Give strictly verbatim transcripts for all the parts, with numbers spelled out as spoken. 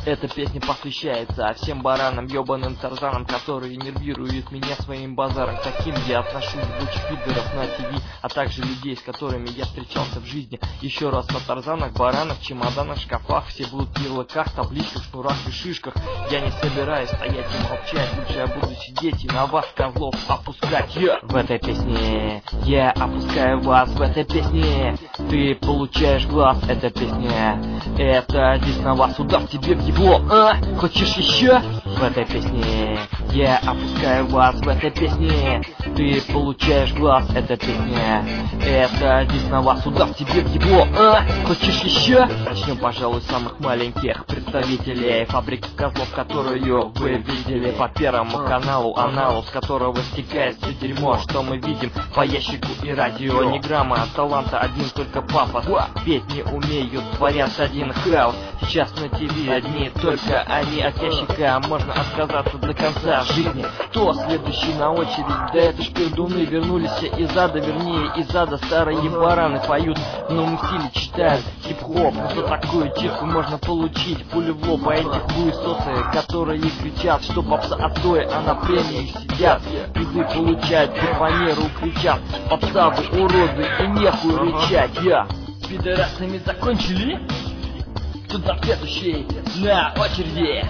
Эта песня посвящается всем баранам, ебаным тарзанам, которые нервируют меня своим базаром. Таким я отношусь к пидоров на ТВ, а также людей, с которыми я встречался в жизни. Еще раз о тарзанах, баранах, чемоданах, шкафах. Все будут в ярлыках, табличках, шнурах и шишках. Я не собираюсь стоять и молчать, лучше я буду сидеть и на вас, козлов, опускать. Я в этой песне, я опускаю вас в этой песне. Ты получаешь глаз, эта песня. Это здесь на вас удар тебе в его, а? Хочешь еще? В этой песне я опускаю вас в этой песне. Ты получаешь глаз, эта песня. Это здесь на вас удар тебе в его, а? Хочешь еще? Начнем, пожалуй, с самых маленьких представителей фабрики козлов, которую вы видели по первому каналу, аналу, с которого стекает все дерьмо, что мы видим по ящику и радио. Ни грамма таланта, один только пафос. Петь не умеют, творят один хаос. Сейчас на ТВ одни только они. От ящика можно отказаться до конца жизни. Кто следующий на очередь? Да это ж пердуны вернулись из ада, вернее из ада старые бараны поют в новом стиле, читают хип-хоп. За такую читку можно получить пулю в лоб. А эти хуесосы, которые кричат, что попса отстой, а на премии сидят, призы получают, по фанеру кричат: попса вы уроды и нехуй рычать. Я с пидорасами закончили? Кто там следующий на очереди?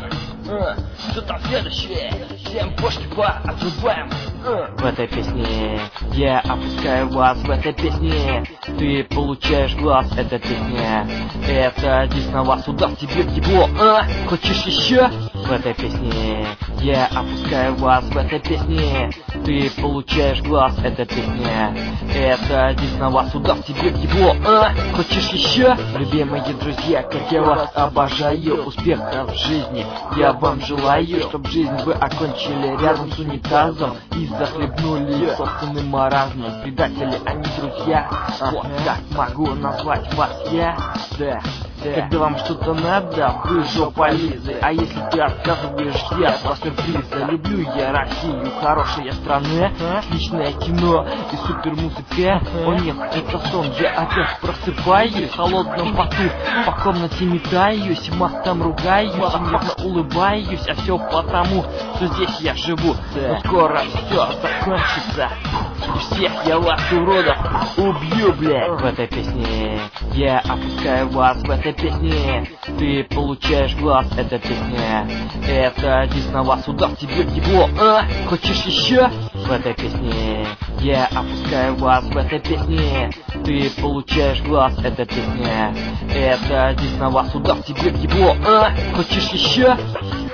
Кто там следующий? Всем бошки поотрубаем. В этой песне я опускаю вас в этой песне. Ты получаешь глаз, эта песня. Это здесь на вас удар тебе в его, а? Хочешь еще? В этой песне я опускаю вас в этой песне. Ты получаешь глаз, эта песня. Это здесь на вас удар тебе в его, а? Хочешь еще? Любимые друзья, как я вас обожаю. Успехов в жизни я вам желаю, чтоб жизнь вы окончили рядом с унитазом и захлебнули собственным маразмом. Предатели, а не друзья. Вот как могу назвать вас я? Да. Когда вам что-то надо, вы жополизы. А если ты отказываешь, я два сюрприза. Люблю я Россию, хорошая страна, отличное кино и супер музыка. О нет, это сон, я опять просыпаюсь в холодном поту, по комнате метаюсь, матом ругаюсь, нервно улыбаюсь. А все потому, что здесь я живу. Но скоро все закончится, и всех я вас, уродов, убью, блядь. В этой песне я опускаю вас в этой песне. Ты получаешь глаз, эта песня. Это здесь на вас удар тебе в его, а? Хочешь еще? В этой песне я опускаю вас в этой песне. Ты получаешь глаз, эта песня. Это здесь на вас удар тебе в его, а? Хочешь еще?